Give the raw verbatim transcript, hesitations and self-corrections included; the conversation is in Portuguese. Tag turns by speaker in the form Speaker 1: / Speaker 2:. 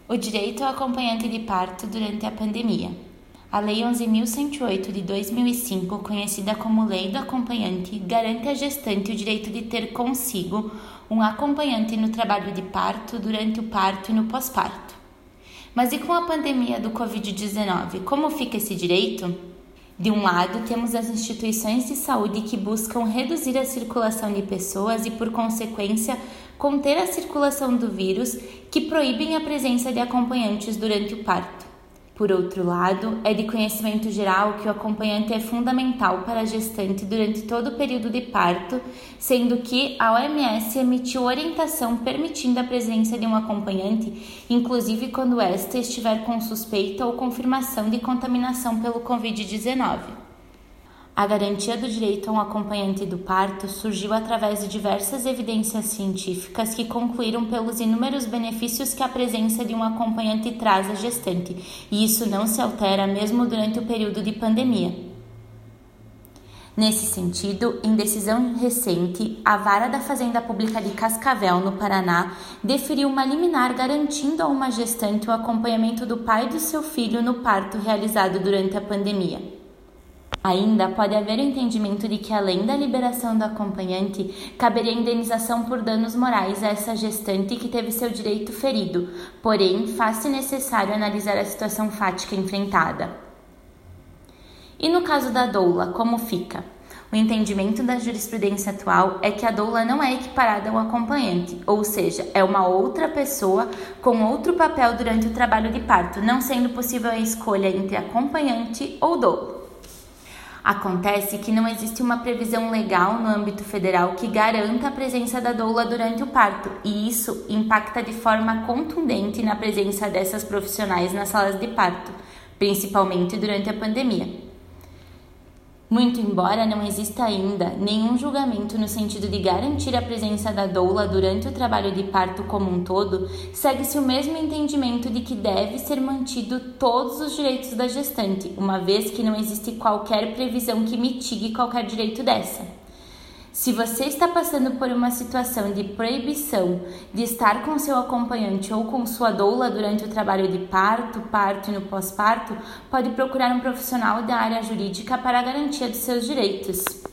Speaker 1: O direito ao acompanhante de parto durante a pandemia. A Lei onze mil cento e oito de dois mil e cinco, conhecida como Lei do Acompanhante, garante à gestante o direito de ter consigo um acompanhante no trabalho de parto, durante o parto e no pós-parto. Mas e com a pandemia do covid dezenove, como fica esse direito? De um lado, temos as instituições de saúde que buscam reduzir a circulação de pessoas e, por consequência, conter a circulação do vírus, que proíbem a presença de acompanhantes durante o parto. Por outro lado, é de conhecimento geral que o acompanhante é fundamental para a gestante durante todo o período de parto, sendo que a O M S emitiu orientação permitindo a presença de um acompanhante, inclusive quando esta estiver com suspeita ou confirmação de contaminação pelo covid dezenove. A garantia do direito a um acompanhante do parto surgiu através de diversas evidências científicas que concluíram pelos inúmeros benefícios que a presença de um acompanhante traz à gestante, e isso não se altera mesmo durante o período de pandemia. Nesse sentido, em decisão recente, a Vara da Fazenda Pública de Cascavel, no Paraná, deferiu uma liminar garantindo a uma gestante o acompanhamento do pai do seu filho no parto realizado durante a pandemia. Ainda pode haver o entendimento de que, além da liberação do acompanhante, caberia indenização por danos morais a essa gestante que teve seu direito ferido, porém, faz-se necessário analisar a situação fática enfrentada. E no caso da doula, como fica? O entendimento da jurisprudência atual é que a doula não é equiparada ao acompanhante, ou seja, é uma outra pessoa com outro papel durante o trabalho de parto, não sendo possível a escolha entre acompanhante ou doula. Acontece que não existe uma previsão legal no âmbito federal que garanta a presença da doula durante o parto, e isso impacta de forma contundente na presença dessas profissionais nas salas de parto, principalmente durante a pandemia. Muito embora não exista ainda nenhum julgamento no sentido de garantir a presença da doula durante o trabalho de parto como um todo, segue-se o mesmo entendimento de que deve ser mantido todos os direitos da gestante, uma vez que não existe qualquer previsão que mitigue qualquer direito dessa. Se você está passando por uma situação de proibição de estar com seu acompanhante ou com sua doula durante o trabalho de parto, parto e no pós-parto, pode procurar um profissional da área jurídica para a garantia dos seus direitos.